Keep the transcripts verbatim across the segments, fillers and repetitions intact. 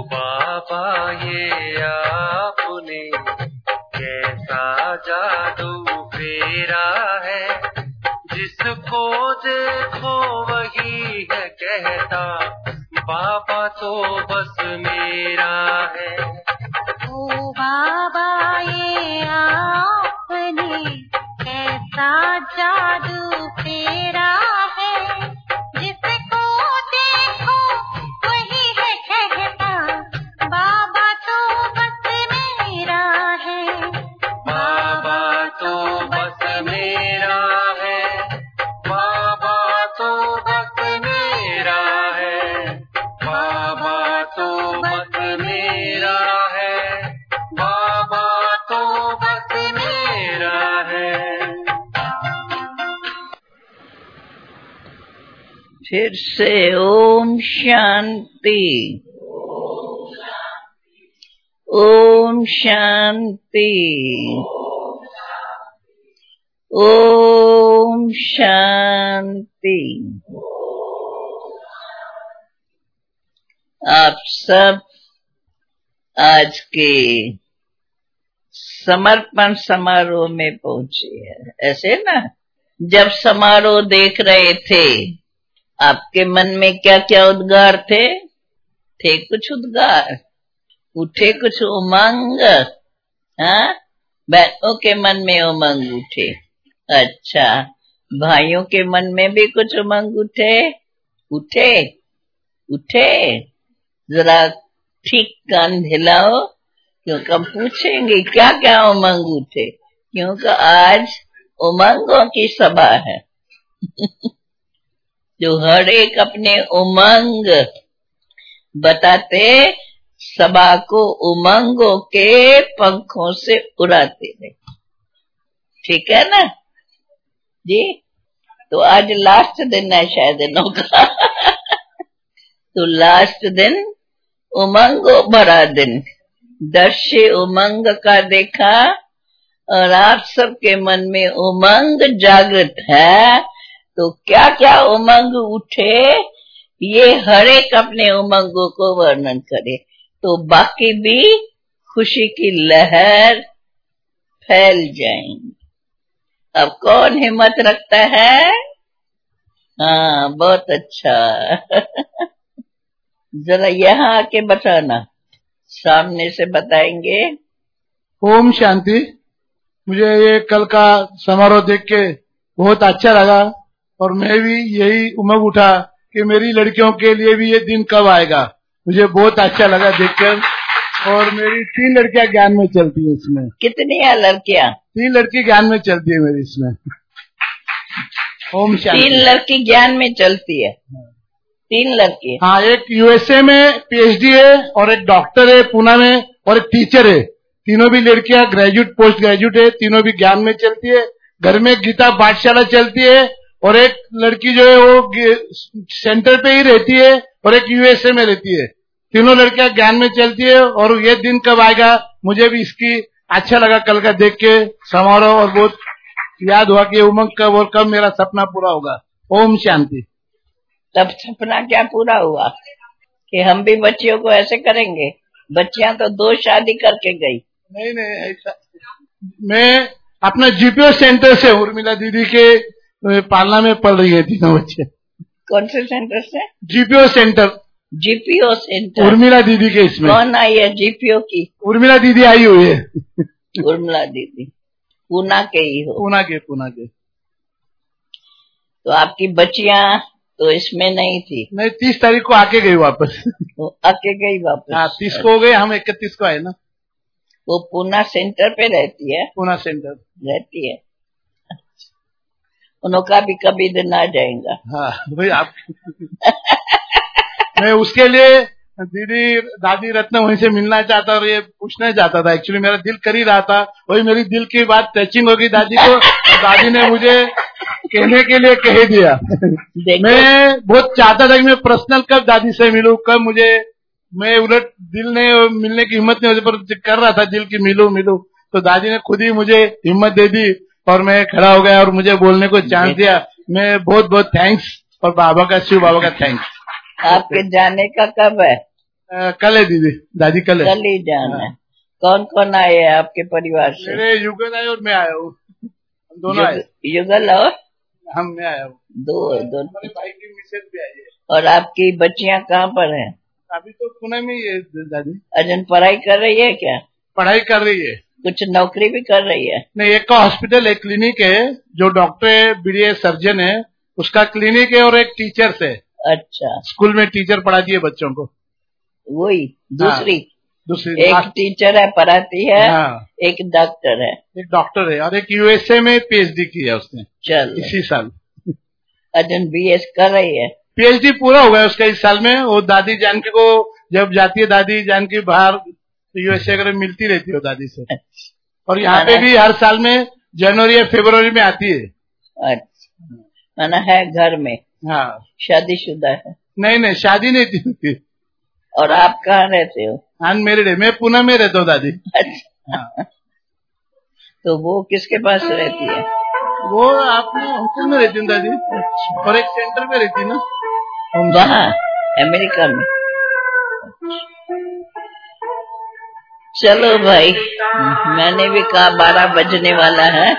बाबा ये आपने कैसा जादू फेरा है, जिसको देखो वही है कहता बाबा तो बस मेरा है। ओ बाबा ये आपने कैसा जादू फेरा है, जिसको देखो वही है कहता बाबा तो बस मेरा है। बाबा तो बस मेरा है, बाबा तो बस मेरा है, बाबा तो बस मेरा है, बाबा तो बस मेरा है। फिर से ओम शांति, ओम शांति, ओम शांति। आप सब आज के समर्पण समारोह में पहुंचे हैं, ऐसे ना? जब समारोह देख रहे थे आपके मन में क्या क्या उद्गार थे? थे कुछ उद्गार, उठे कुछ उमंग? हाँ, बहनों के मन में उमंग उठे। अच्छा, भाइयों के मन में भी कुछ उमंग उठे? उठे उठे जरा ठीक कान हिलाओ, क्योंकि हम पूछेंगे क्या क्या उमंग उठे, क्योंकि आज उमंगों की सभा है। जो हर एक अपने उमंग बताते, सभा को उमंगों के पंखों से उड़ाते रहे। ठीक है ना जी? तो आज लास्ट दिन है शायद इनों का। तो लास्ट दिन उमंगों भरा दिन, दर्शे उमंग का देखा, और आप सबके मन में उमंग जागृत है। तो क्या क्या उमंग उठे, ये हर एक अपने उमंगों को वर्णन करे, तो बाकी भी खुशी की लहर फैल जाएंगी। अब कौन हिम्मत रखता है? हाँ, बहुत अच्छा। जरा यहाँ आके बताना, सामने से बताएंगे। ओम शांति। मुझे ये कल का समारोह देख के बहुत अच्छा लगा, और मैं भी यही उमंग उठा कि मेरी लड़कियों के लिए भी ये दिन कब आएगा। मुझे बहुत अच्छा लगा देखकर, और मेरी तीन लड़कियां ज्ञान में चलती है इसमें। कितनी है लड़कियां? तीन लड़की ज्ञान में चलती है मेरी इसमें। ओम शांति। तीन लड़की ज्ञान में चलती है? तीन लड़की? हाँ, एक यूएसए में पीएचडी है, और एक डॉक्टर है पूना में, और एक टीचर है। तीनों भी लड़कियां ग्रेजुएट पोस्ट ग्रेजुएट है, तीनों भी ज्ञान में चलती है। घर में गीता पाठशाला चलती है, और एक लड़की जो है वो सेंटर पे ही रहती है, और एक यूएसए में रहती है। तीनों लड़कियां ज्ञान में चलती है, और ये दिन कब आएगा मुझे भी इसकी अच्छा लगा कल का देख के समारोह, और बहुत याद हुआ कि उमंग कब और कब मेरा सपना पूरा होगा। ओम शांति। तब सपना क्या पूरा हुआ कि हम भी बच्चियों को ऐसे करेंगे? बच्चियां तो दो शादी करके गई। नहीं नहीं, ऐसा मैं अपना जीपीओ सेंटर से उर्मिला दीदी के पालना में पढ़ रही है तीनों बच्चे। कौन से सेंटर से? GPO centre. GPO centre. Urmila दीदी के इसमें। कौन आई है जीपीओ की? उर्मिला दीदी आई हुई है। उर्मिला दीदी पूना के ही हो? पूना के, पूना के। तो आपकी बच्चियां तो इसमें नहीं थी? नहीं, तीस तारीख को आके गई वापस। वो आके गई वापस? हाँ, तीस को हो गए, हम इकतीस को आए ना। वो पूना सेंटर पे रहती है? पूना सेंटर रहती है। उनका भी कभी दिन आ जाएगा। हाँ भाई, आप मैं उसके लिए दीदी दादी रत्न वहीं से मिलना चाहता और ये पूछना चाहता था। एक्चुअली मेरा दिल कर ही रहा था, वही मेरी दिल की बात टचिंग होगी दादी को, और दादी ने मुझे कहने के लिए कह दिया। मैं बहुत चाहता था कि मैं पर्सनल कब दादी से मिलूं, कब मुझे, मैं उलट दिल ने मिलने की हिम्मत नहीं होती, पर कर रहा था दिल की मिलूं मिलूं, तो दादी ने खुद ही मुझे हिम्मत दे दी और मैं खड़ा हो गया और मुझे बोलने को चांस दिया। मैं बहुत बहुत थैंक्स, और बाबा का, शिव बाबा का थैंक्स। आपके जाने का कब है? अ, कल है दीदी, दादी कल है। कल ही जाना है। कौन कौन आए हैं आपके परिवार से? मेरे युगल आए और मैं आया हूँ, हम दोनों आए। युग- युगल और हम मैं आया हूँ, दो दो हमारे भाई की मिसेज भी आई है। और आपकी बच्चियां कहाँ पर हैं? अभी तो पुणे में ही है दादी, अजन पढ़ाई कर रही है क्या? पढ़ाई कर रही है। कुछ नौकरी भी कर रही है? नहीं, एक का हॉस्पिटल, एक क्लिनिक है, जो डॉक्टर है, बीडीएस सर्जन है, उसका क्लिनिक है, और एक टीचर्स है, अच्छा, स्कूल में टीचर पढ़ाती है बच्चों को। वही दूसरी दूसरी एक टीचर है, पढ़ाती है। हाँ, एक डॉक्टर है। एक डॉक्टर है, और एक यूएसए में पीएचडी की है उसने चल इसी साल। अजन बीएस कर रही है। पीएचडी पूरा हो गया उसका इस साल में। वो दादी जानकी को जब जाती है, दादी जानकी बाहर यूएसए वगैरह मिलती रहती है दादी से, और यहाँ पे भी हर साल में जनवरी या फरवरी में आती है। अच्छा, माना है घर में? हाँ, शादीशुदा है? नहीं नहीं, शादी नहीं थी। और आप कहाँ रहते हो? अनमेरिड है, मैं पुणे में रहता हूँ दादी। अच्छा, हाँ। तो वो किसके पास रहती है? वो आपने हांगकांग में रहती है दादी, और एक सेंटर में रहती है ना वहाँ अमेरिका में। चलो भाई, मैंने भी कहा बारह बजने वाला है।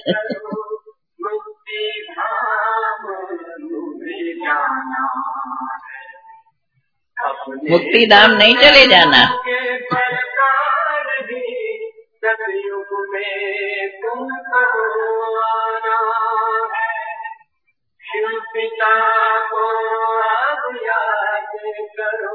मुक्ति धाम तुम्हें जाना है, अपने मुक्ति धाम नहीं चले जाना। के प्रकार ही सतयुग में तुमको आना है, शिव पिता को अब याद करो।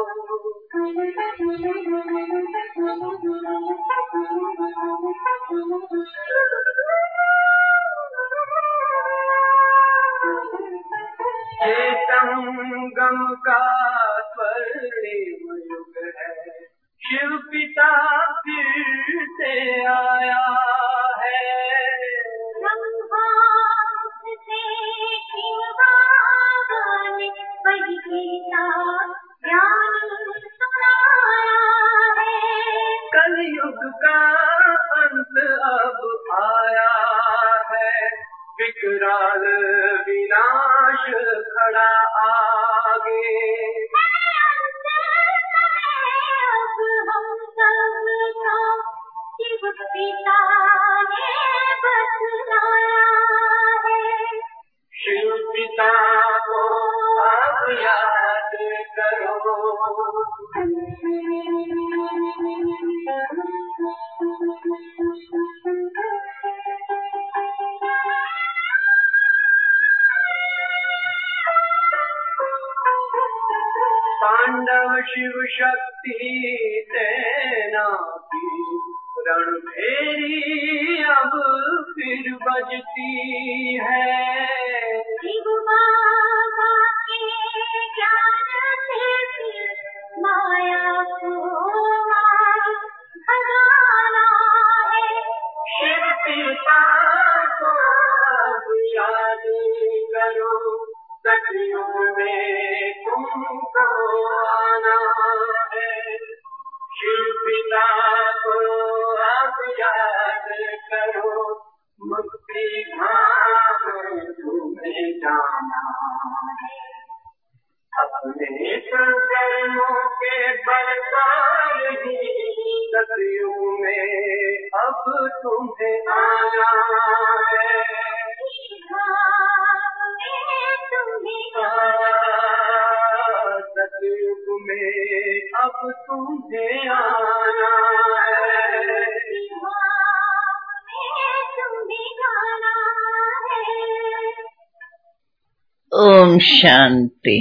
ये संगम का स्वर्णिम युग है, शिव पिता फिर से आया है। कलयुग का अंत अब आया है, विकराल विनाश खड़ा आगे। शिव पिता को अब याद करो। पांडव शिव शक्ति सेना की रणभेरी अब फिर बजती है। शिव बाबा के ज्ञान से माया को भगाना है, शिव पिता को अब याद करो। सतयुग में तुमको आना है, शिव पिता को अब याद करो। मुक्ति धाम तुम्हें जाना है, अपने कर्मों के बलकार ही सतयुग में अब तुम्हें आना है। सतयुग में अब तुम्हें आना है। ओम शांति।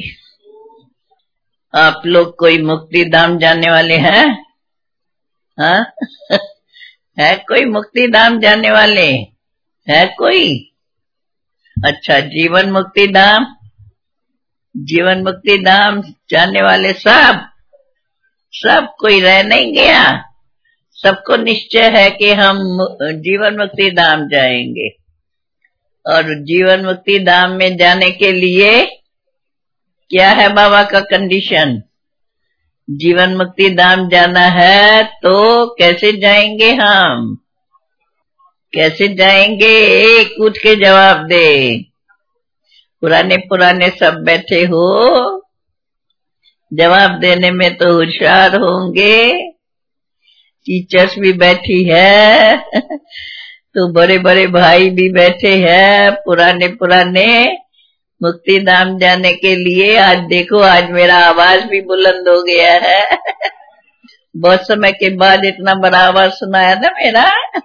आप लोग कोई मुक्ति धाम जाने वाले हैं? हाँ? है कोई मुक्ति धाम जाने वाले? है कोई? अच्छा, जीवन मुक्ति धाम, जीवन मुक्ति धाम जाने वाले सब सब कोई रह नहीं गया। सबको निश्चय है कि हम जीवन मुक्ति धाम जाएंगे। और जीवन मुक्ति धाम में जाने के लिए क्या है बाबा का कंडीशन? जीवन मुक्ति धाम जाना है तो कैसे जाएंगे हम? कैसे जाएंगे? एक उठ के जवाब दे। पुराने पुराने सब बैठे हो, जवाब देने में तो होशियार होंगे। टीचर्स भी बैठी है तो बड़े बड़े भाई भी बैठे हैं, पुराने पुराने मुक्ति धाम जाने के लिए। आज देखो, आज मेरा आवाज भी बुलंद हो गया है बहुत समय के बाद इतना बड़ा आवाज सुनाया था मेरा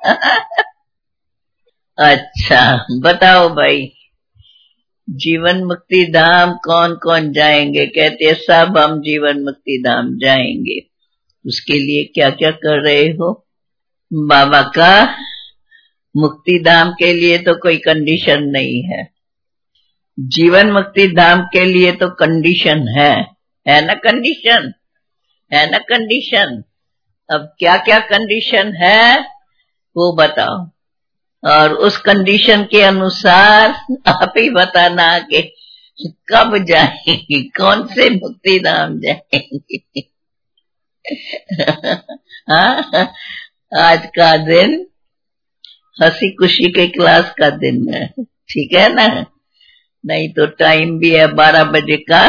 अच्छा बताओ भाई, जीवन मुक्ति धाम कौन कौन जाएंगे? कहते हैं सब हम जीवन मुक्ति धाम जाएंगे। उसके लिए क्या क्या कर रहे हो? बाबा का मुक्ति धाम के लिए तो कोई कंडीशन नहीं है, जीवन मुक्ति धाम के लिए तो कंडीशन है, है ना? कंडीशन है ना? कंडीशन। अब क्या क्या कंडीशन है वो बताओ, और उस कंडीशन के अनुसार आप ही बताना कि कब जाएंगे, कौन से मुक्ति धाम जाएंगे हाँ, आज का दिन हंसी खुशी के क्लास का दिन है, ठीक है ना? नहीं तो टाइम भी है बारह बजे का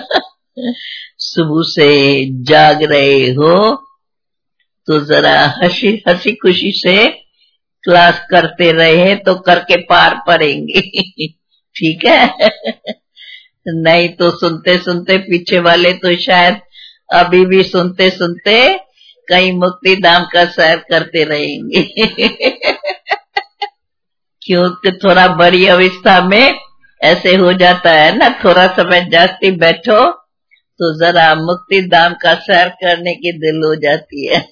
सुबह से जाग रहे हो तो जरा हंसी हंसी खुशी से क्लास करते रहे तो करके पार पड़ेंगे ठीक है नहीं तो सुनते सुनते पीछे वाले तो शायद अभी भी सुनते सुनते कहीं मुक्ति धाम का सैर करते रहेंगे क्योंकि थोड़ा बड़ी अवस्था में ऐसे हो जाता है ना, थोड़ा समय जास्ती बैठो तो जरा मुक्ति धाम का सैर करने की दिल हो जाती है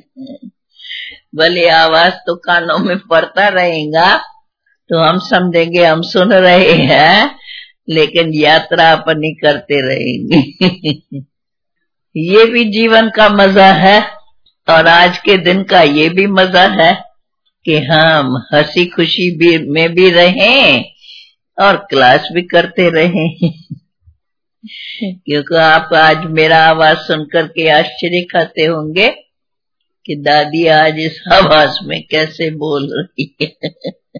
भले आवाज तो कानों में पड़ता रहेगा तो हम समझेंगे हम सुन रहे हैं, लेकिन यात्रा अपनी करते रहेंगे ये भी जीवन का मजा है और आज के दिन का ये भी मजा है कि हम हंसी खुशी भी में भी रहें और क्लास भी करते रहें क्योंकि आप आज मेरा आवाज सुनकर के आश्चर्य खाते होंगे कि दादी आज इस आवाज में कैसे बोल रही है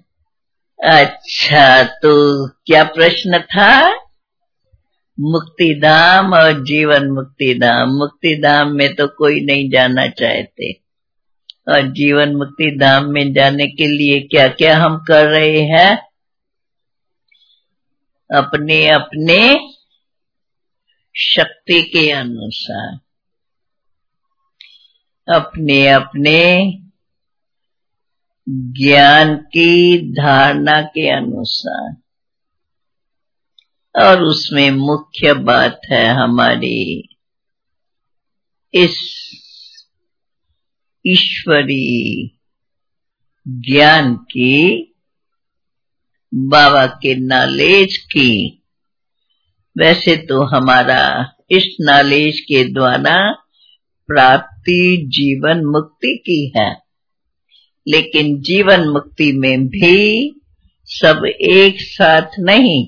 अच्छा, तो क्या प्रश्न था? मुक्ति धाम और जीवन मुक्ति धाम। मुक्ति धाम में तो कोई नहीं जाना चाहते और जीवन मुक्ति धाम में जाने के लिए क्या क्या हम कर रहे हैं? अपने अपने शक्ति के अनुसार, अपने अपने ज्ञान की धारणा के अनुसार, और उसमें मुख्य बात है हमारी इस ईश्वरी ज्ञान की, बाबा के नॉलेज की। वैसे तो हमारा इस नॉलेज के द्वारा प्राप्ति जीवन मुक्ति की है, लेकिन जीवन मुक्ति में भी सब एक साथ नहीं,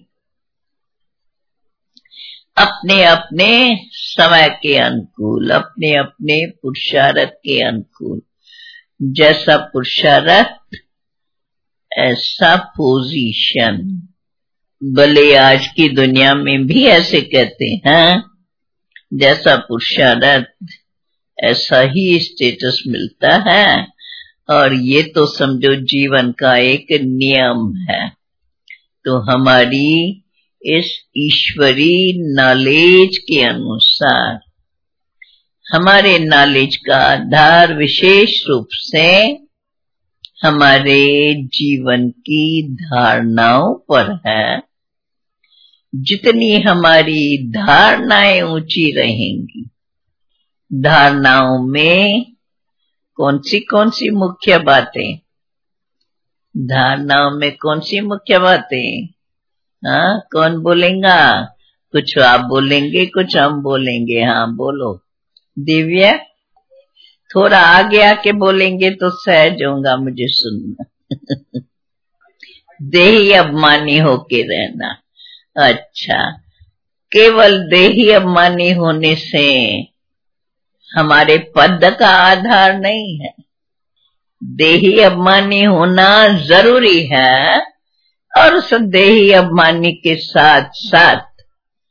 अपने अपने समय के अनुकूल, अपने अपने पुरुषार्थ के अनुकूल। जैसा पुरुषार्थ ऐसा पोजीशन। भले आज की दुनिया में भी ऐसे कहते हैं, जैसा पुरुषार्थ ऐसा ही स्टेटस मिलता है, और ये तो समझो जीवन का एक नियम है। तो हमारी इस ईश्वरी नॉलेज के अनुसार, हमारे नॉलेज का आधार विशेष रूप से हमारे जीवन की धारणाओं पर है। जितनी हमारी धारणाएं ऊंची रहेंगी, धारणाओं में कौन सी कौन सी मुख्य बातें, धारणाओं में कौन सी मुख्य बातें? हाँ, कौन बोलेगा? कुछ आप बोलेंगे, कुछ हम बोलेंगे। हाँ बोलो दिव्या, थोड़ा आगे आके बोलेंगे तो सहज होगा मुझे सुनना देही अभिमानी होके रहना। अच्छा, केवल देही अभिमानी होने से हमारे पद का आधार नहीं है। देही अभिमानी होना जरूरी है, और उस देही अभिमानी के साथ साथ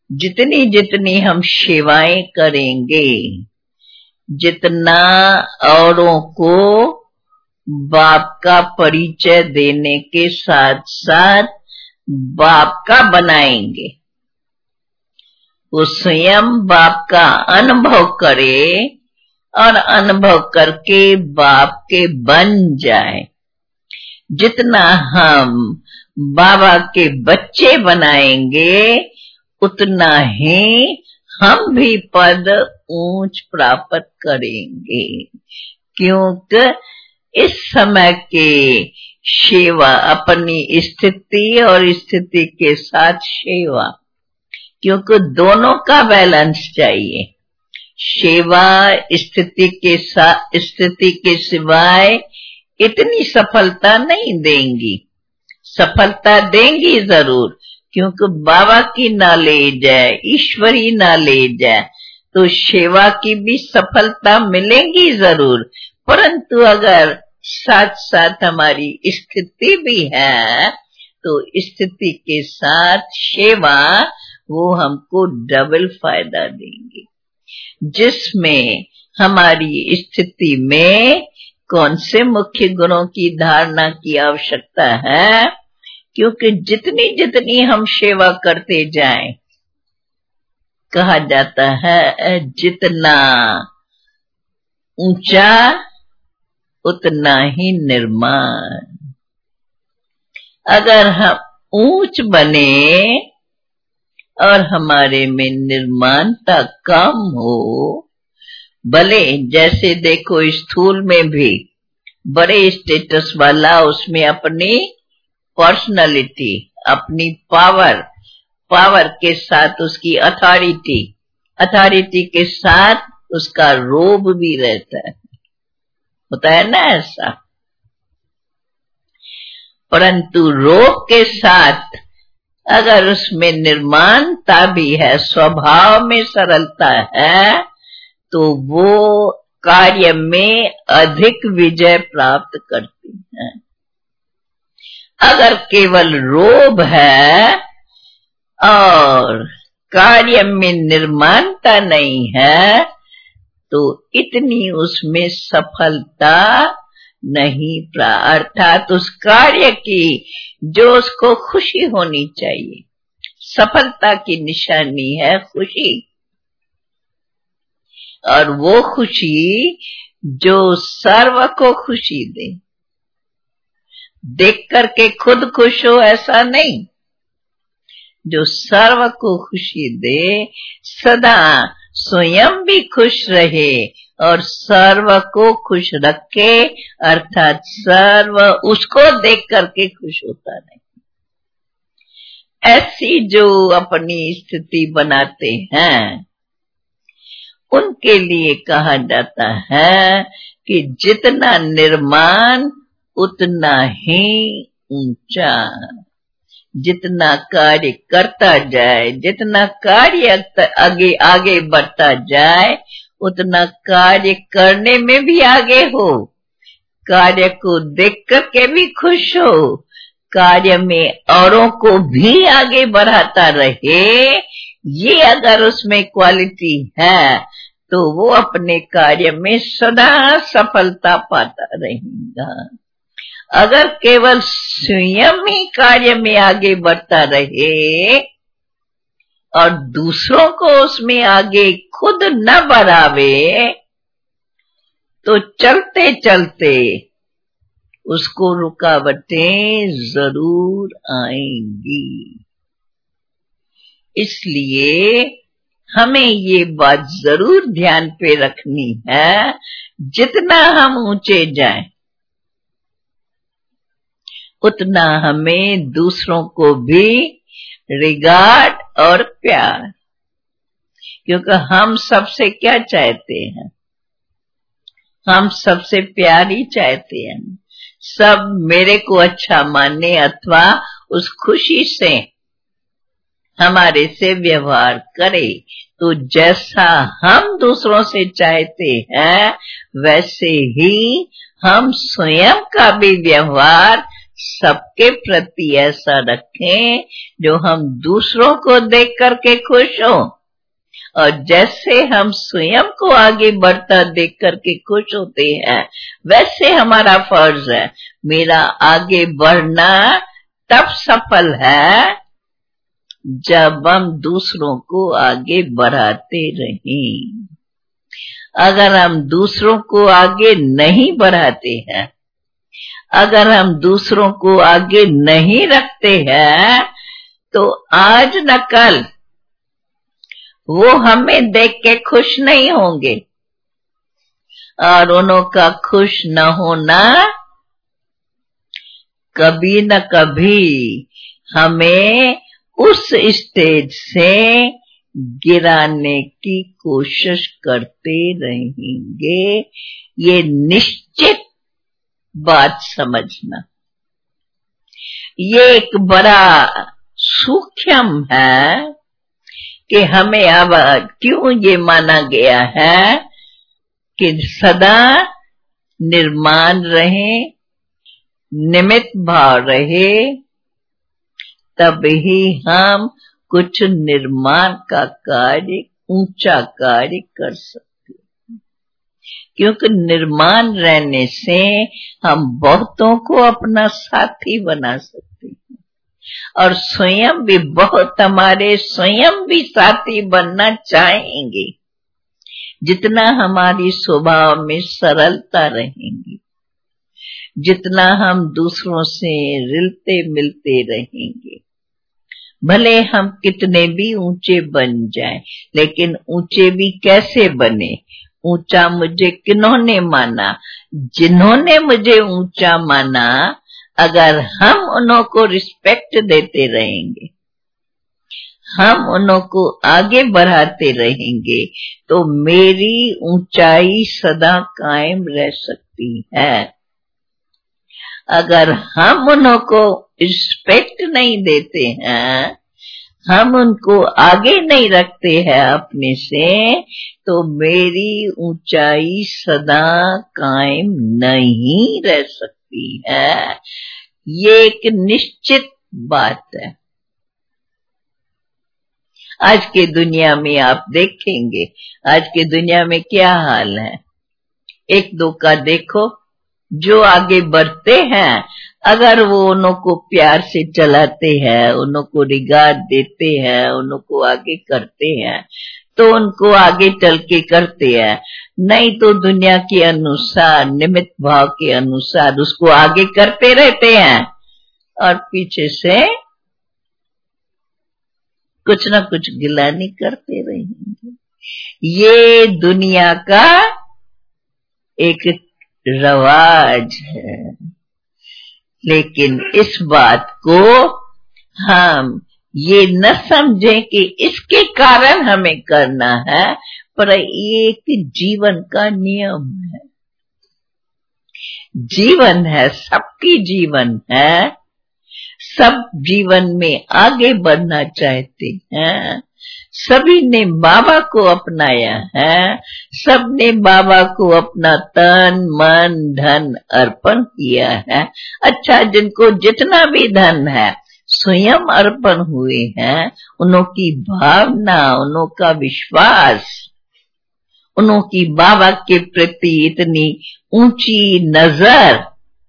जितनी जितनी हम सेवाएं करेंगे, जितना औरों को बाप का परिचय देने के साथ साथ बाप का बनाएंगे, वो स्वयं बाप का अनुभव करे और अनुभव करके बाप के बन जाए। जितना हम बाबा के बच्चे बनाएंगे उतना ही हम भी पद ऊंच प्राप्त करेंगे, क्योंकि इस समय के सेवा अपनी स्थिति और स्थिति के साथ सेवा, क्योंकि दोनों का बैलेंस चाहिए। सेवा स्थिति के साथ स्थिति के सिवाय इतनी सफलता नहीं देंगी। सफलता देंगी जरूर, क्योंकि बाबा की नॉलेज है, ईश्वरी नॉलेज है, तो सेवा की भी सफलता मिलेगी जरूर। परंतु अगर साथ साथ हमारी स्थिति भी है तो स्थिति के साथ सेवा वो हमको डबल फायदा देंगे। जिसमें हमारी स्थिति में कौन से मुख्य गुणों की धारणा की आवश्यकता है, क्योंकि जितनी जितनी हम सेवा करते जाएं, कहा जाता है जितना ऊंचा उतना ही निर्माण। अगर हम ऊंच बने और हमारे में निर्माणता कम हो, भले जैसे देखो स्थूल में भी बड़े स्टेटस वाला उसमें अपनी पर्सनालिटी, अपनी पावर, पावर के साथ उसकी अथॉरिटी, अथॉरिटी के साथ उसका रोब भी रहता है, होता है ना ऐसा। परंतु रोब के साथ अगर उसमें निर्माणता भी है, स्वभाव में सरलता है, तो वो कार्य में अधिक विजय प्राप्त करती है। अगर केवल रोब है और कार्य में निर्माणता नहीं है तो इतनी उसमें सफलता नहीं प्राप्त, अर्थात उस कार्य की जो उसको खुशी होनी चाहिए। सफलता की निशानी है खुशी, और वो खुशी जो सर्व को खुशी दे। देख करके खुद खुश हो ऐसा नहीं, जो सर्व को खुशी दे, सदा स्वयं भी खुश रहे और सर्व को खुश रखे, अर्थात सर्व उसको देख करके खुश होता नहीं। ऐसी जो अपनी स्थिति बनाते हैं उनके लिए कहा जाता है कि जितना निर्माण उतना ही ऊंचा। जितना कार्य करता जाए, जितना कार्य आगे आगे बढ़ता जाए, उतना कार्य करने में भी आगे हो, कार्य को देख करके भी खुश हो, कार्य में औरों को भी आगे बढ़ाता रहे। ये अगर उसमें क्वालिटी है तो वो अपने कार्य में सदा सफलता पाता रहेगा। अगर केवल स्वयं ही कार्य में आगे बढ़ता रहे और दूसरों को उसमें आगे खुद न बढ़ावे, तो चलते चलते उसको रुकावटें जरूर आएंगी। इसलिए हमें ये बात जरूर ध्यान पे रखनी है, जितना हम ऊंचे जाएं उतना हमें दूसरों को भी रिगार्ड और प्यार, क्योंकि हम सबसे क्या चाहते हैं, हम सबसे प्यार ही चाहते हैं। सब मेरे को अच्छा माने अथवा उस खुशी से हमारे से व्यवहार करे। तो जैसा हम दूसरों से चाहते हैं वैसे ही हम स्वयं का भी व्यवहार सबके प्रति ऐसा रखें जो हम दूसरों को देख करके खुश हों, और जैसे हम स्वयं को आगे बढ़ता देख करके खुश होते हैं, वैसे हमारा फर्ज है। मेरा आगे बढ़ना तब सफल है जब हम दूसरों को आगे बढ़ाते रहें। अगर हम दूसरों को आगे नहीं बढ़ाते हैं, अगर हम दूसरों को आगे नहीं रखते हैं, तो आज न कल वो हमें देख के खुश नहीं होंगे, और उनका खुश न होना कभी न कभी हमें उस स्टेज से गिराने की कोशिश करते रहेंगे। ये निश्चित बात समझना। ये एक बड़ा सूक्ष्म है कि हमें अब क्यों ये माना गया है कि सदा निर्माण रहे, निमित्त भाव रहे, तब ही हम कुछ निर्माण का कार्य, ऊंचा कार्य कर सकते हैं। क्योंकि निर्माण रहने से हम बहुतों को अपना साथी बना सकते हैं, और स्वयं भी बहुत हमारे स्वयं भी साथी बनना चाहेंगे। जितना हमारी स्वभाव में सरलता रहेंगी, जितना हम दूसरों से रिलते मिलते रहेंगे, भले हम कितने भी ऊंचे बन जाएं, लेकिन ऊंचे भी कैसे बने? ऊंचा मुझे किन्होंने माना? जिन्होंने मुझे ऊंचा माना, अगर हम उन्हों को रिस्पेक्ट देते रहेंगे, हम उन्हों को आगे बढ़ाते रहेंगे, तो मेरी ऊंचाई सदा कायम रह सकती है। अगर हम उन्हों को रिस्पेक्ट नहीं देते हैं, हम उनको आगे नहीं रखते हैं अपने से, तो मेरी ऊंचाई सदा कायम नहीं रह सकती है। ये एक निश्चित बात है। आज के दुनिया में आप देखेंगे, आज के दुनिया में क्या हाल है। एक दो का देखो, जो आगे बढ़ते हैं, अगर वो उन्हों को प्यार से चलाते हैं, उन्हों को रिगार्ड देते हैं, उन्हों को आगे करते हैं, तो उनको आगे चल के करते हैं। नहीं तो दुनिया के अनुसार, निमित्त भाव के अनुसार उसको आगे करते रहते हैं, और पीछे से कुछ ना कुछ गिलानी करते रहेंगे। ये दुनिया का एक रवाज है। लेकिन इस बात को हम ये न समझें कि इसके कारण हमें करना है, पर एक जीवन का नियम है। जीवन है, सबकी जीवन है, सब जीवन में आगे बढ़ना चाहते हैं। सभी ने बाबा को अपनाया है, सबने बाबा को अपना तन मन धन अर्पण किया है। अच्छा, जिनको जितना भी धन है स्वयं अर्पण हुए हैं, उन्हों की भावना, उन्हों का विश्वास, उन्हों की बाबा के प्रति इतनी ऊंची नजर,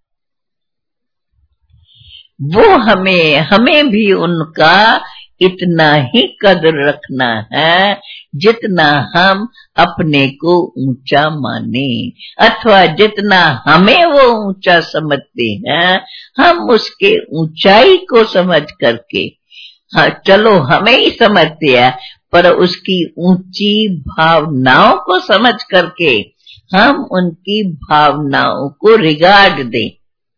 वो हमें हमें भी उनका इतना ही कदर रखना है जितना हम अपने को ऊंचा माने, अथवा जितना हमें वो ऊंचा समझते हैं, हम उसके ऊंचाई को समझ करके, हाँ चलो हमें ही समझते हैं, पर उसकी ऊंची भावनाओं को समझ करके हम उनकी भावनाओं को रिगार्ड दें।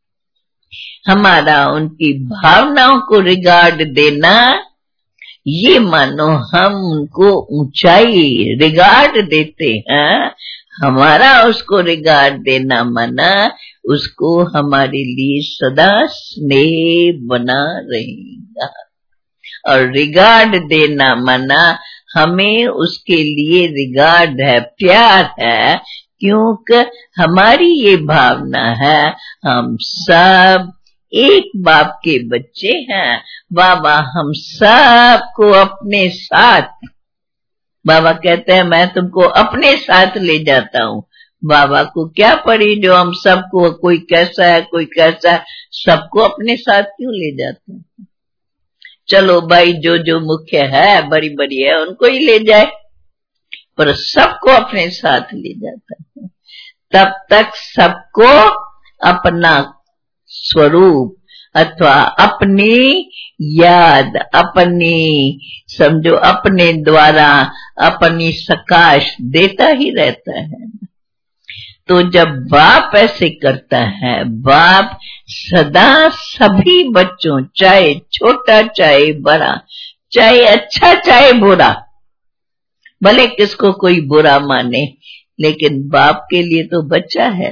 हमारा उनकी भावनाओं को रिगार्ड देना, ये मानो हम उनको ऊंचाई रिगार्ड देते हैं। हमारा उसको रिगार्ड देना माना उसको हमारे लिए सदा स्नेह बना रहेगा, और रिगार्ड देना माना हमें उसके लिए रिगार्ड है, प्यार है, क्योंकि हमारी ये भावना है हम सब एक बाप के बच्चे हैं। बाबा हम सबको अपने साथ, बाबा कहते हैं मैं तुमको अपने साथ ले जाता हूँ। बाबा को क्या पड़ी जो हम सबको, कोई कैसा है कोई कैसा है, सबको अपने साथ क्यों ले जाते हैं। चलो भाई जो जो मुख्य है बड़ी बड़ी है उनको ही ले जाए, पर सबको अपने साथ ले जाता है। तब तक सबको अपना स्वरूप अथवा अपनी याद, अपनी समझो अपने द्वारा अपनी सकाश देता ही रहता है। तो जब बाप ऐसे करता है, बाप सदा सभी बच्चों, चाहे छोटा चाहे बड़ा, चाहे अच्छा चाहे बुरा, भले किसको कोई बुरा माने, लेकिन बाप के लिए तो बच्चा है।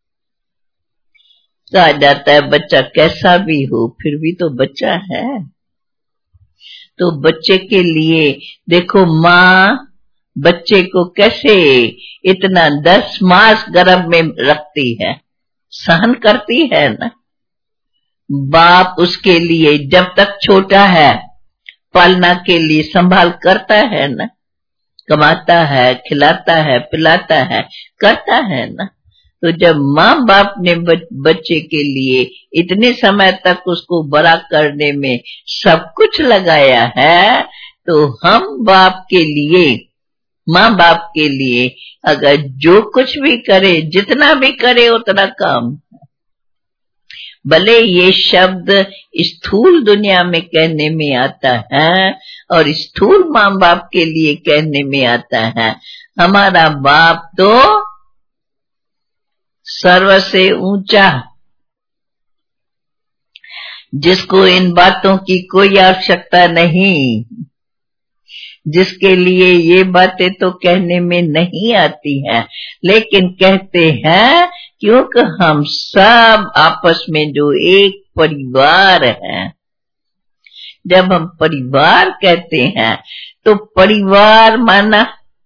कहा जाता है बच्चा कैसा भी हो फिर भी तो बच्चा है। तो बच्चे के लिए देखो माँ बच्चे को कैसे इतना दस मास गर्भ में रखती है, सहन करती है ना। बाप उसके लिए जब तक छोटा है पालना के लिए संभाल करता है ना, कमाता है, खिलाता है, पिलाता है, करता है ना। तो जब माँ बाप ने बच्चे के लिए इतने समय तक उसको बड़ा करने में सब कुछ लगाया है, तो हम बाप के लिए, माँ बाप के लिए अगर जो कुछ भी करे, जितना भी करे उतना कम। भले ये शब्द स्थूल दुनिया में कहने में आता है और स्थूल माँ बाप के लिए कहने में आता है, हमारा बाप तो सर्व से ऊंचा, जिसको इन बातों की कोई आवश्यकता नहीं, जिसके लिए ये बातें तो कहने में नहीं आती हैं, लेकिन कहते हैं क्योंकि हम सब आपस में जो एक परिवार है। जब हम परिवार कहते हैं तो परिवार माना,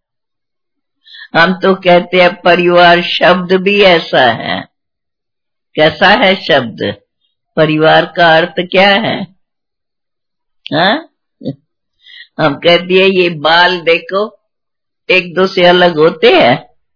हम तो कहते हैं परिवार शब्द भी ऐसा है। कैसा है शब्द? परिवार का अर्थ क्या है? हाँ, हम कह दिए ये बाल देखो एक दो से अलग होते हैं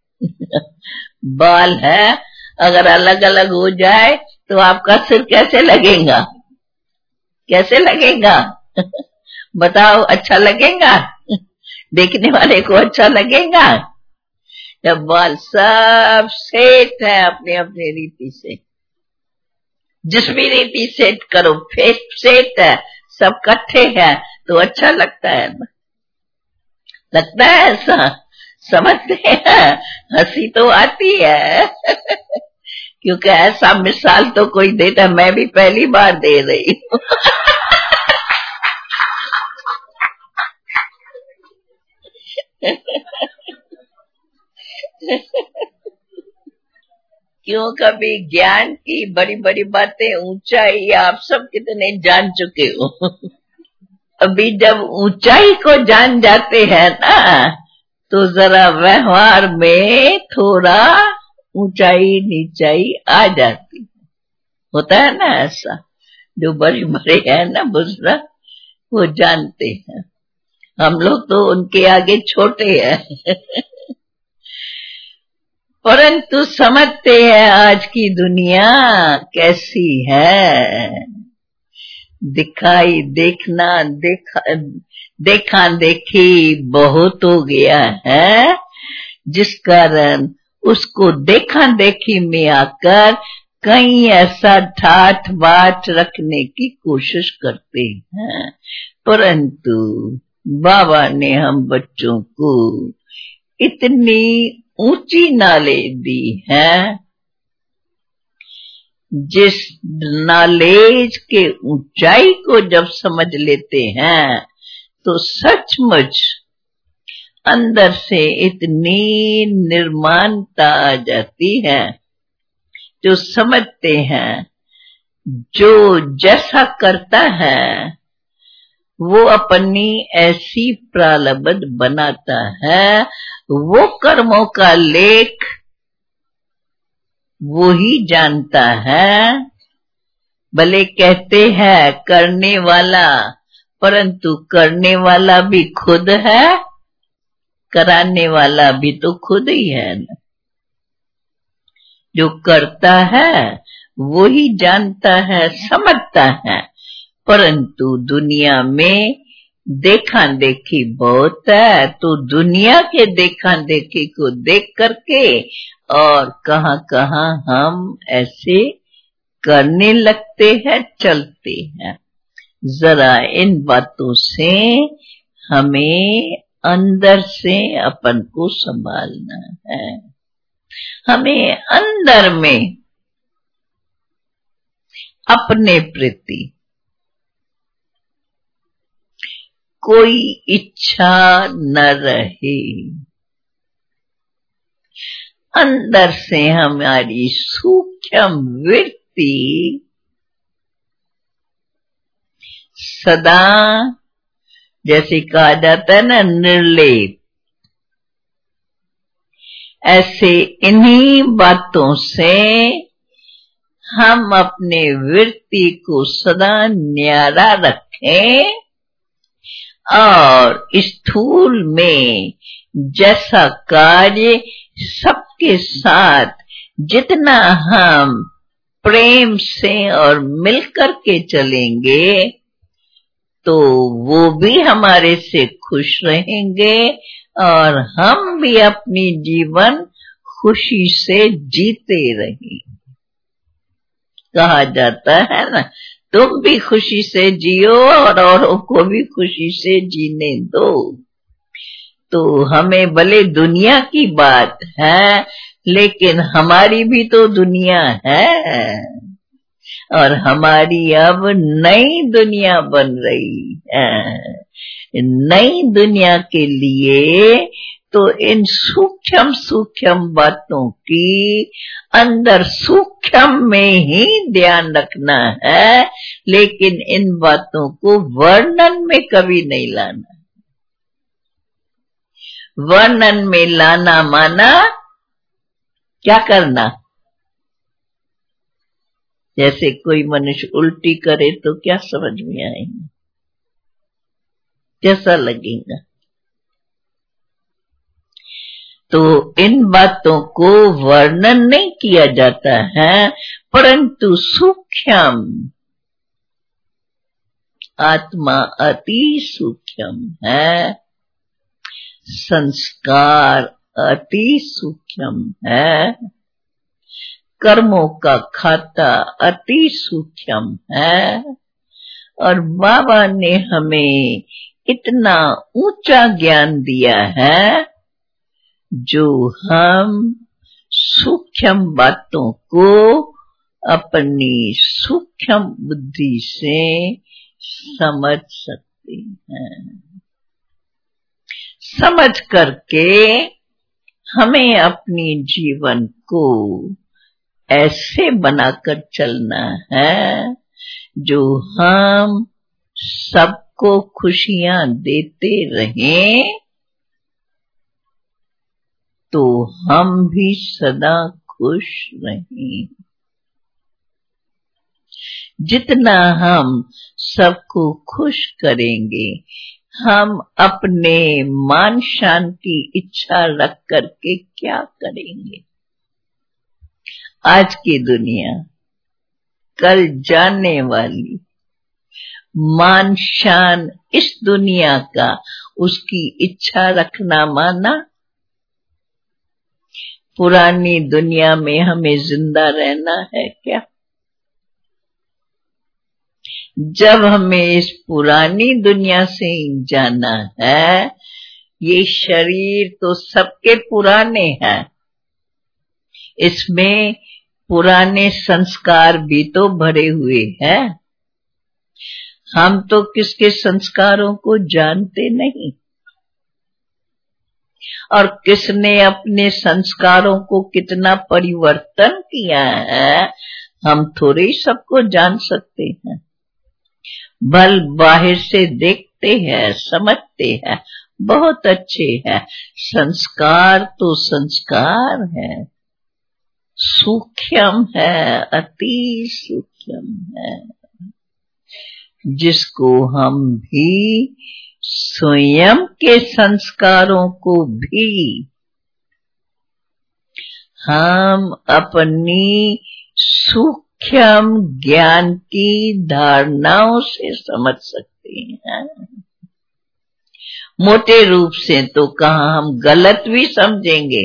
बाल है, अगर अलग अलग हो जाए तो आपका सिर कैसे लगेगा? कैसे लगेगा बताओ, अच्छा लगेगा? देखने वाले को अच्छा लगेगा? जब बाल सब सेट है अपने अपने रीति से, जिस भी रीति सेट करो, फेस सेट है, सब इकट्ठे है, तो अच्छा लगता है ना? लगता है ऐसा? समझते हैं? हंसी तो आती है क्योंकि ऐसा मिसाल तो कोई देता, मैं भी पहली बार दे रही हूँ क्यों, कभी ज्ञान की बड़ी बड़ी बातें, ऊंचाई आप सब कितने जान चुके हो अभी जब ऊंचाई को जान जाते हैं ना, तो जरा व्यवहार में थोड़ा ऊंचाई नीचाई आ जाती है। होता है ना ऐसा? जो बड़े बड़े हैं ना बुजुर्ग, वो जानते हैं, हम लोग तो उनके आगे छोटे हैं परंतु समझते हैं आज की दुनिया कैसी है। दिखाई देखना, देखा देखा देखी बहुत हो गया है, जिस कारण उसको देखा देखी में आकर कहीं ऐसा ठाठ बाट रखने की कोशिश करते हैं। परंतु बाबा ने हम बच्चों को इतनी ऊंची नॉलेज दी है, जिस नॉलेज के ऊंचाई को जब समझ लेते हैं तो सचमुच अंदर से इतनी निर्माणता आ जाती है, जो समझते हैं जो जैसा करता है वो अपनी ऐसी प्रारब्ध बनाता है, वो कर्मों का लेख वो ही जानता है। भले कहते हैं करने वाला, परंतु करने वाला भी खुद है, कराने वाला भी तो खुद ही है ना। जो करता है वो ही जानता है, समझता है, परंतु दुनिया में देखा देखी बहुत है, तो दुनिया के देखा देखी को देख करके और कहाँ कहाँ हम ऐसे करने लगते हैं, चलते हैं। जरा इन बातों से हमें अंदर से अपन को संभालना है। हमें अंदर में अपने प्रति कोई इच्छा न रहे, अंदर से हमारी सूक्ष्म वृत्ति सदा, जैसे कहा जाता है ना, निर्लेप, ऐसे इन्हीं बातों से हम अपने वृत्ति को सदा न्यारा रखें और स्थूल में जैसा कार्य सबके साथ जितना हम प्रेम से और मिलकर के चलेंगे तो वो भी हमारे से खुश रहेंगे और हम भी अपनी जीवन खुशी से जीते रहेंगे। कहा जाता है ना, तुम भी खुशी से जियो और औरों को भी खुशी से जीने दो। तो हमें भले दुनिया की बात है, लेकिन हमारी भी तो दुनिया है और हमारी अब नई दुनिया बन रही है। नई दुनिया के लिए तो इन सूक्ष्म सूक्ष्म बातों की अंदर सूक्ष्म में ही ध्यान रखना है, लेकिन इन बातों को वर्णन में कभी नहीं लाना। वर्णन में लाना माना क्या करना? जैसे कोई मनुष्य उल्टी करे तो क्या समझ में आएगा, कैसा लगेगा? तो इन बातों को वर्णन नहीं किया जाता है, परंतु सूक्ष्म, आत्मा अति सूक्ष्म है, संस्कार अति सूक्ष्म है, कर्मों का खाता अति सूक्ष्म है और बाबा ने हमें इतना ऊंचा ज्ञान दिया है जो हम सूक्ष्म बातों को अपनी सूक्ष्म बुद्धि से समझ सकते हैं। समझ करके हमें अपनी जीवन को ऐसे बनाकर चलना है जो हम सबको खुशियां देते रहें, तो हम भी सदा खुश रहें। जितना हम सबको खुश करेंगे, हम अपने मान शान की इच्छा रख करके क्या करेंगे? आज की दुनिया कल जाने वाली, मान शान इस दुनिया का उसकी इच्छा रखना माना पुरानी दुनिया में हमें जिंदा रहना है क्या? जब हमें इस पुरानी दुनिया से जाना है, ये शरीर तो सबके पुराने हैं, इसमें पुराने संस्कार भी तो भरे हुए हैं। हम तो किसके संस्कारों को जानते नहीं और किसने अपने संस्कारों को कितना परिवर्तन किया है, हम थोड़े ही सबको जान सकते हैं। भल बाहर से देखते हैं, समझते हैं, बहुत अच्छे हैं, संस्कार तो संस्कार है, सूक्ष्म है, अति सूक्ष्म है, जिसको हम भी स्वयं के संस्कारों को भी हम अपनी सूक्ष्म ज्ञान की धारणाओं से समझ सकते हैं। मोटे रूप से तो कहाँ हम गलत भी समझेंगे,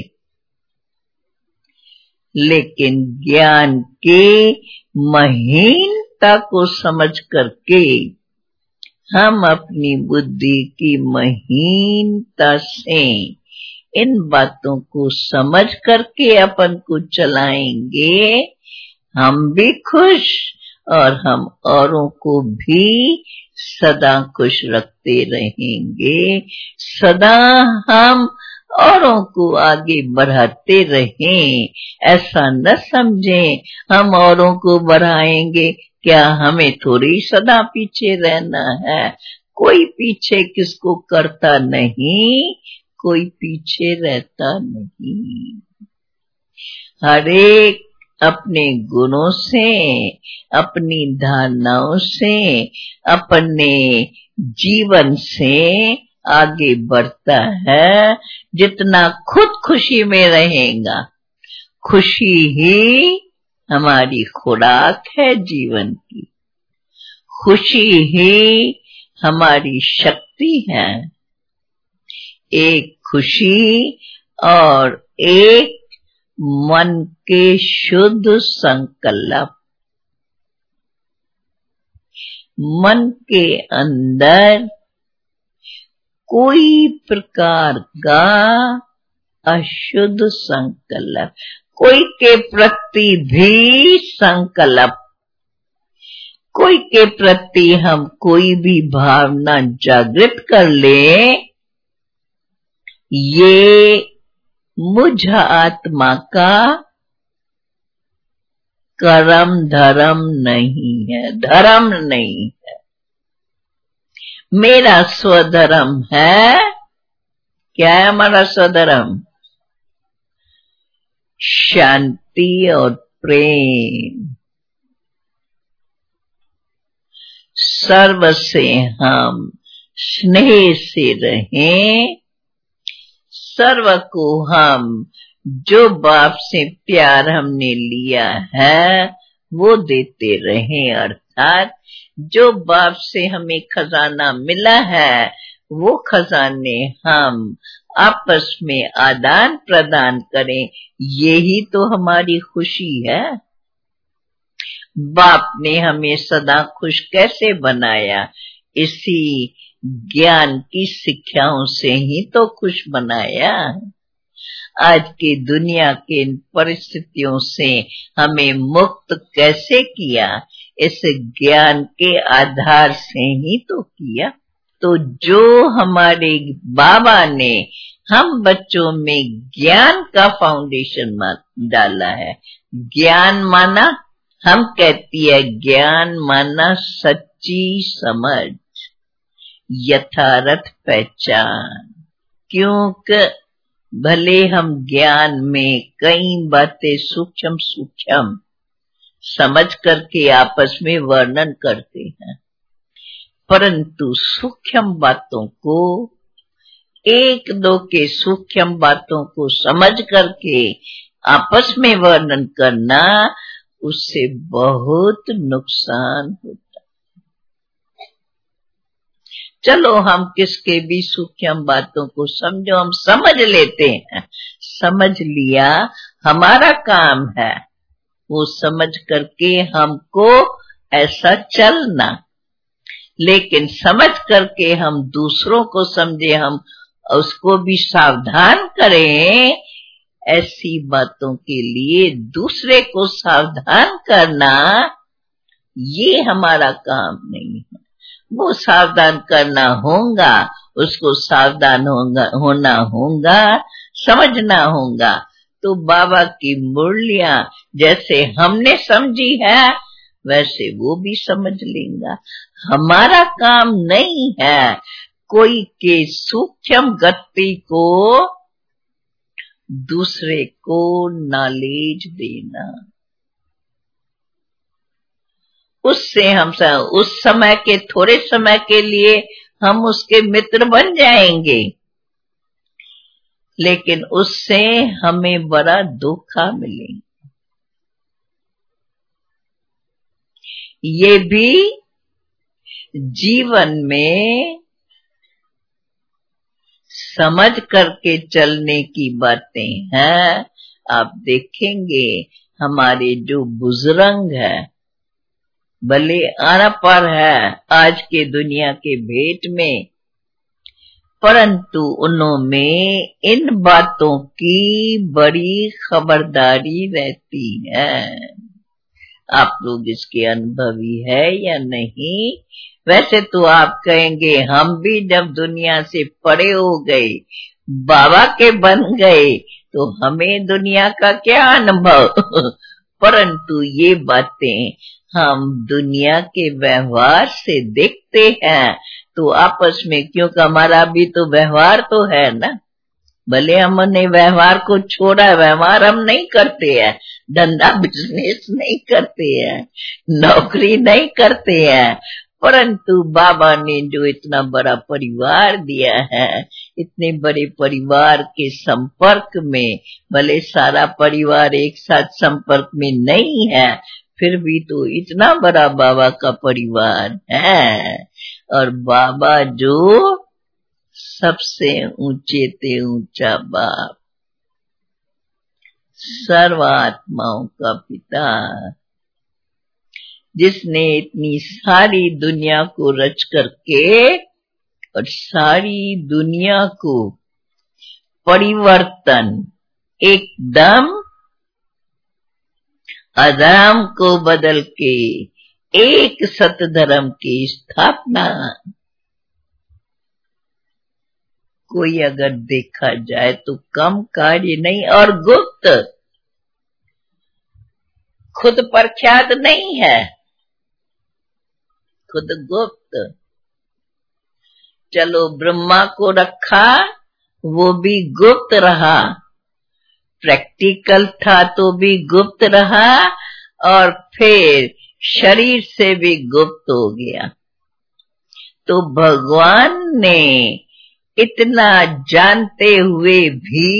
लेकिन ज्ञान के महीनता को समझ करके हम अपनी बुद्धि की महीनता से इन बातों को समझ करके अपन को चलाएंगे, हम भी खुश और हम औरों को भी सदा खुश रखते रहेंगे। सदा हम औरों को आगे बढ़ाते रहें। ऐसा न समझें हम औरों को बढ़ाएंगे, क्या हमें थोड़ी सदा पीछे रहना है। कोई पीछे किसको करता नहीं, कोई पीछे रहता नहीं। हर एक अपने गुणों से, अपनी धारणाओं से, अपने जीवन से आगे बढ़ता है। जितना खुद खुशी में रहेगा, खुशी ही हमारी खुराक है जीवन की, खुशी ही हमारी शक्ति है। एक खुशी और एक मन के शुद्ध संकल्प, मन के अंदर कोई प्रकार का अशुद्ध संकल्प, कोई के प्रति भी संकल्प, कोई के प्रति हम कोई भी भावना जागृत कर ले, ये मुझ आत्मा का कर्म धर्म नहीं है, धर्म नहीं है। मेरा स्वधर्म है, क्या है हमारा स्वधर्म? शांति और प्रेम। सर्व से हम स्नेह से रहें, सर्व को हम जो बाप से प्यार हमने लिया है वो देते रहें। अर्थात जो बाप से हमें खजाना मिला है वो खजाने हम आपस में आदान प्रदान करें, यही तो हमारी खुशी है। बाप ने हमें सदा खुश कैसे बनाया? इसी ज्ञान की शिक्षाओं से ही तो खुश बनाया। आज की दुनिया के परिस्थितियों से हमें मुक्त कैसे किया? इस ज्ञान के आधार से ही तो किया। तो जो हमारे बाबा ने हम बच्चों में ज्ञान का फाउंडेशन डाला है, ज्ञान माना, हम कहती है ज्ञान माना सच्ची समझ, यथार्थ पहचान। क्योंकि भले हम ज्ञान में कई बातें सूक्ष्म सूक्ष्म समझ करके आपस में वर्णन करते हैं, परंतु सूक्ष्म बातों को, एक दो के सूक्ष्म बातों को समझ करके आपस में वर्णन करना, उससे बहुत नुकसान होता है। चलो हम किसके भी सूक्ष्म बातों को समझो, हम समझ लेते हैं, समझ लिया, हमारा काम है वो समझ करके हमको ऐसा चलना। लेकिन समझ करके हम दूसरों को समझे, हम उसको भी सावधान करें, ऐसी बातों के लिए दूसरे को सावधान करना ये हमारा काम नहीं है। वो सावधान करना होगा, उसको सावधान होगा, होना होगा, समझना होगा। तो बाबा की मुरलियां जैसे हमने समझी है वैसे वो भी समझ लेंगे। हमारा काम नहीं है कोई के सूक्ष्म गति को दूसरे को नॉलेज देना। उससे हम उस समय के थोड़े समय के लिए हम उसके मित्र बन जाएंगे, लेकिन उससे हमें बड़ा धोखा मिलेगा। ये भी जीवन में समझ करके चलने की बातें हैं। आप देखेंगे हमारे जो बुजुर्ग है, भले अनपढ़ है आज के दुनिया के भेंट में, परंतु उनमें इन बातों की बड़ी खबरदारी रहती है। आप लोग इसके अनुभवी है या नहीं? वैसे तो आप कहेंगे हम भी जब दुनिया से परे हो गए, बाबा के बन गए, तो हमें दुनिया का क्या अनुभव। परंतु ये बातें हम दुनिया के व्यवहार से देखते हैं, तो आपस में, क्योंकि हमारा भी तो व्यवहार तो है ना। भले हमने व्यवहार को छोड़ा, व्यवहार हम नहीं करते हैं, धंधा बिजनेस नहीं करते हैं, नौकरी नहीं करते हैं, परंतु बाबा ने जो इतना बड़ा परिवार दिया है, इतने बड़े परिवार के संपर्क में, भले सारा परिवार एक साथ संपर्क में नहीं है, फिर भी तो इतना बड़ा बाबा का परिवार है। और बाबा जो सबसे ऊंचे ते ऊंचा बाप, सर्व आत्माओं का पिता, जिसने इतनी सारी दुनिया को रच करके और सारी दुनिया को परिवर्तन, एकदम अधर्म को बदल के एक सतधर्म की स्थापना। कोई अगर देखा जाए तो कम कार्य नहीं, और गुप्त, खुद प्रख्यात नहीं है, खुद गुप्त। चलो ब्रह्मा को रखा, वो भी गुप्त रहा, प्रैक्टिकल था तो भी गुप्त रहा, और फिर शरीर से भी गुप्त हो गया। तो भगवान ने इतना जानते हुए भी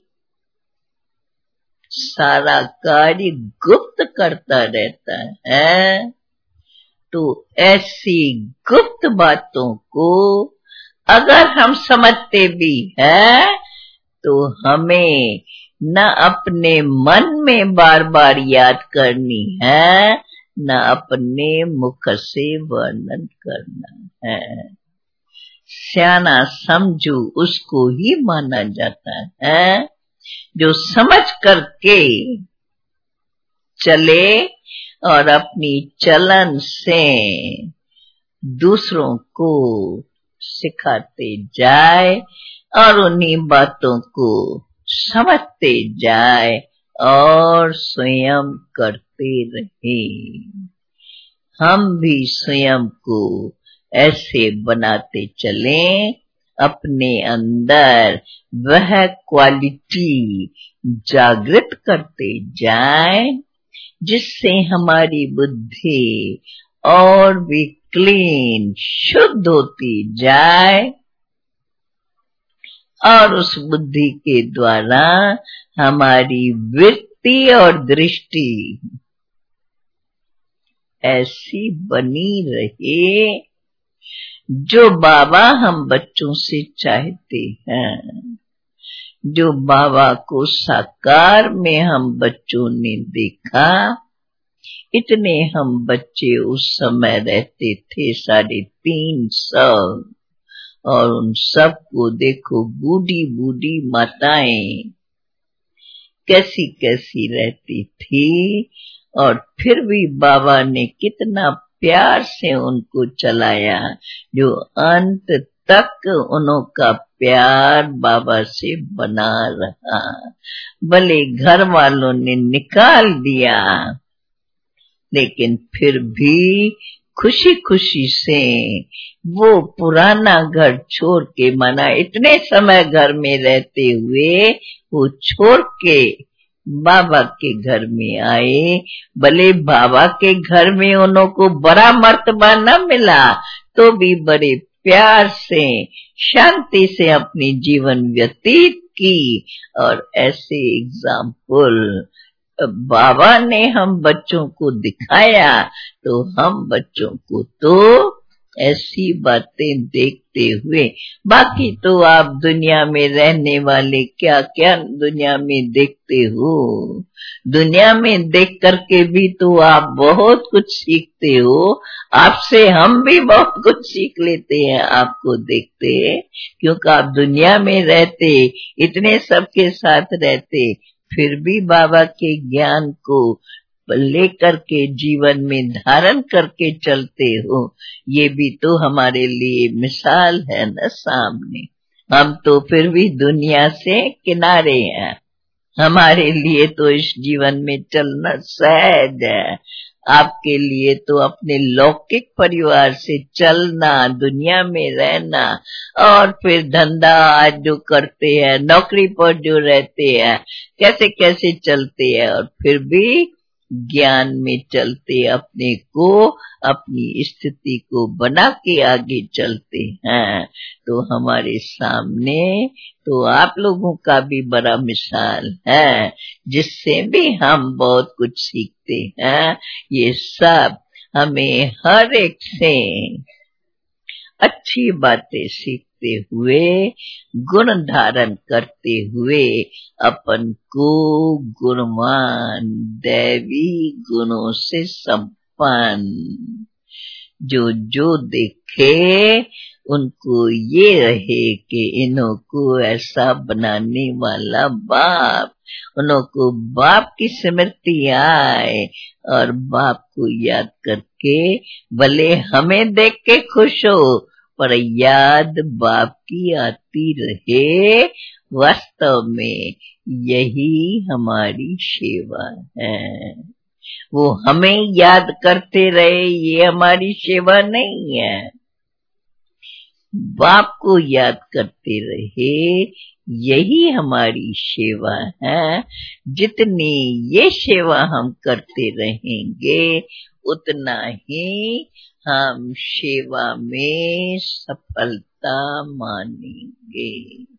सारा कार्य गुप्त करता रहता है। तो ऐसी गुप्त बातों को अगर हम समझते भी हैं, तो हमें न अपने मन में बार बार याद करनी है, न अपने मुख से वर्णन करना है। स्याना समझू उसको ही माना जाता है जो समझ करके चले और अपनी चलन से दूसरों को सिखाते जाए और उन्हीं बातों को समझते जाए और स्वयं करते रहे। हम भी स्वयं को ऐसे बनाते चलें, अपने अंदर वह क्वालिटी जागृत करते जाएं, जिससे हमारी बुद्धि और भी क्लीन, शुद्ध होती जाए, और उस बुद्धि के द्वारा हमारी वृत्ति और दृष्टि ऐसी बनी रहे जो बाबा हम बच्चों से चाहते हैं। जो बाबा को साकार में हम बच्चों ने देखा, इतने हम बच्चे उस समय रहते थे, साढ़े तीन सौ, और उन सबको देखो बूढ़ी बूढ़ी माताएं कैसी कैसी रहती थी, और फिर भी बाबा ने कितना प्यार से उनको चलाया, जो अंत तक उनका प्यार बाबा से बना रहा। भले घर वालों ने निकाल दिया, लेकिन फिर भी खुशी खुशी से वो पुराना घर छोड़ के, माना इतने समय घर में रहते हुए वो छोड़ के बाबा के घर में आए। भले बाबा के घर में उन्हों को बड़ा मर्तबा न मिला तो भी बड़े प्यार से शांति से अपनी जीवन व्यतीत की। और ऐसे एग्जाम्पल बाबा ने हम बच्चों को दिखाया, तो हम बच्चों को तो ऐसी बातें देखते हुए, बाकी तो आप दुनिया में रहने वाले क्या क्या दुनिया में देखते हो, दुनिया में देख करके भी तो आप बहुत कुछ सीखते हो। आपसे हम भी बहुत कुछ सीख लेते हैं आपको देखते, क्योंकि आप दुनिया में रहते, इतने सबके साथ रहते, फिर भी बाबा के ज्ञान को लेकर के जीवन में धारण करके चलते हो। ये भी तो हमारे लिए मिसाल है न सामने। हम तो फिर भी दुनिया से किनारे हैं, हमारे लिए तो इस जीवन में चलना सहज है। आपके लिए तो अपने लौकिक परिवार से चलना, दुनिया में रहना, और फिर धंधा आज जो करते हैं, नौकरी पर जो रहते हैं, कैसे कैसे चलते हैं, और फिर भी ज्ञान में चलते, अपने को, अपनी स्थिति को बना के आगे चलते हैं। तो हमारे सामने तो आप लोगों का भी बड़ा मिसाल है, जिससे भी हम बहुत कुछ सीखते हैं। ये सब हमें हर एक से अच्छी बातें सीखते हुए, गुण धारण करते हुए, अपन को गुणवान दैवी गुणों से संपन्न, जो जो देखे उनको ये रहे कि इन्हों को ऐसा बनाने वाला बाप, उन्हों को बाप की स्मृति आए, और बाप को याद करके भले हमें देख के खुश हो, पर याद बाप की आती रहे। वास्तव में यही हमारी सेवा है। वो हमें याद करते रहे, ये हमारी सेवा नहीं है। बाप को याद करते रहे, यही हमारी सेवा है। जितनी ये सेवा हम करते रहेंगे, उतना ही हम सेवा में सफलता मानेंगे।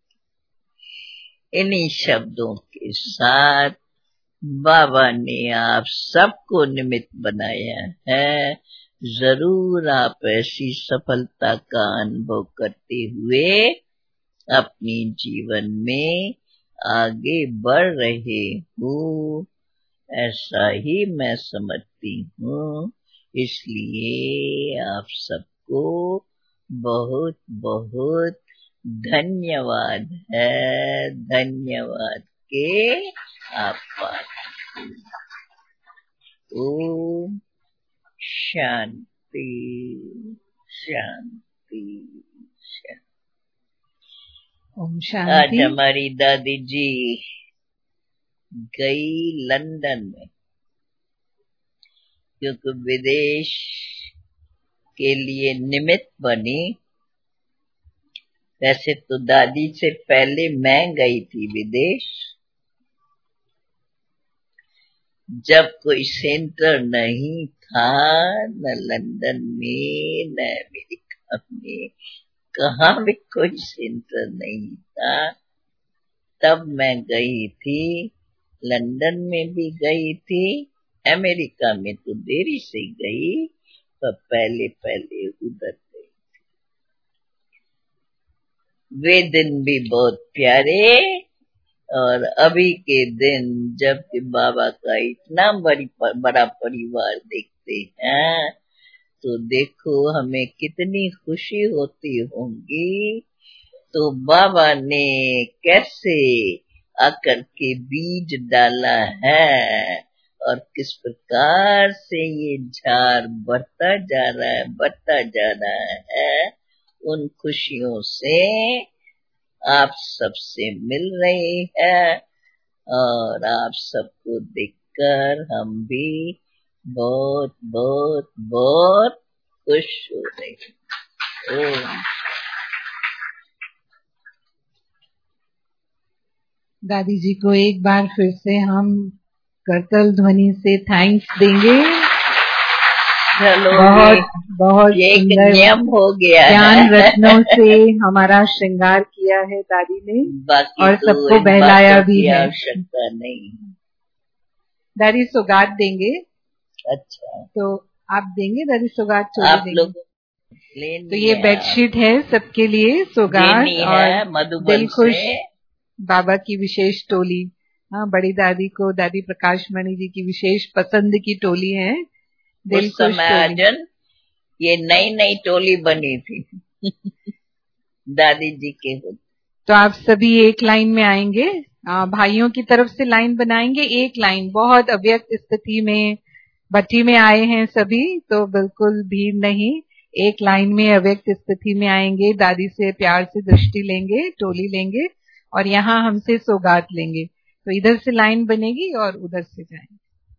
इन्हीं शब्दों के साथ बाबा ने आप सबको निमित्त बनाया है। जरूर आप ऐसी सफलता का अनुभव करते हुए अपने जीवन में आगे बढ़ रहे हो, ऐसा ही मैं समझती हूँ। इसलिए आप सबको बहुत बहुत धन्यवाद है। धन्यवाद के आभार। ओम शांति शांति शांति। ओम आज शांति। हमारी दादी जी गई लंदन में, क्योंकि विदेश के लिए निमित्त बनी। वैसे तो दादी से पहले मैं गई थी विदेश, जब कोई सेंटर नहीं था, न लंदन में न अमेरिका में, कहाँ भी कोई सेंटर नहीं था। तब मैं गई थी, लंदन में भी गई थी, अमेरिका में तो देरी से गई, पर पहले पहले उधर गई थी। वे दिन भी बहुत प्यारे, और अभी के दिन जब कि बाबा का इतना बड़ी बड़ा परिवार देखते हैं, तो देखो हमें कितनी खुशी होती होंगी। तो बाबा ने कैसे आकर के बीज डाला है, और किस प्रकार से ये झाड़ बढ़ता जा रहा है, बढ़ता जा रहा है। उन खुशियों से आप सबसे मिल रहे हैं, और आप सबको देखकर हम भी बहुत बहुत बहुत खुश हो रही। ओम। दादी जी को एक बार फिर से हम करतल ध्वनि से थैंक्स देंगे। चलो बहुत बहुत ये एक सुंदर नियम हो गया ज्ञान है। रत्नों से हमारा श्रृंगार किया है दादी ने, बाकी और तो सबको इन बहलाया बातों भी की है। आवश्यकता नहीं। दादी सौगात देंगे, अच्छा तो आप देंगे दादी सौगात? चोली आप देंगे? लोग लेनी तो ये है, बेडशीट है सबके लिए सौगात, देनी और है मधुबन दिल खुश से। बाबा की विशेष टोली। हाँ, बड़ी दादी को दादी प्रकाश मणि जी की विशेष पसंद की टोली है, दिल उस खुश समय टोली। अर्जुन ये नई नई टोली बनी थी दादी जी के खुद। तो आप सभी एक लाइन में आएंगे, आ, भाइयों की तरफ से लाइन बनाएंगे, एक लाइन। बहुत अव्यक्त स्थिति में भट्टी में आए हैं सभी, तो बिल्कुल भीड़ नहीं, एक लाइन में अव्यक्त स्थिति में आएंगे, दादी से प्यार से दृष्टि लेंगे, टोली लेंगे, और यहाँ हमसे सौगात लेंगे। तो इधर से लाइन बनेगी और उधर से जाएंगे।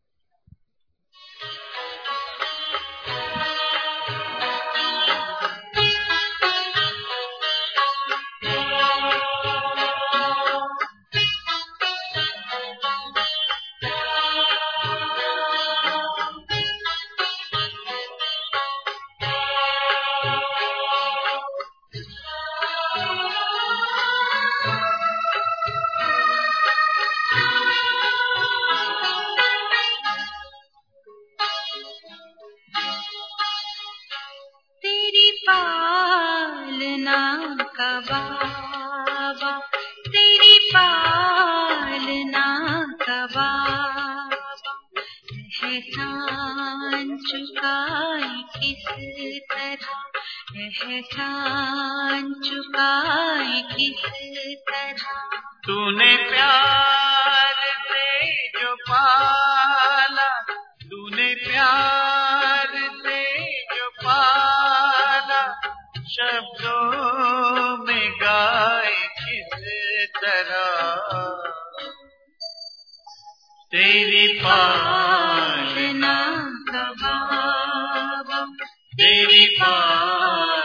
तेरी पालना का बाबा, तेरी पालना का बाबा, एहसान चुकाए किस तरह, एहसान चुकाए किस तरह। तूने प्यार से जो पाला, तूने प्यार से जो पाला, शब्दों में गाए किस तरह। तेरी पालना पालना का बाबा, तेरी पालना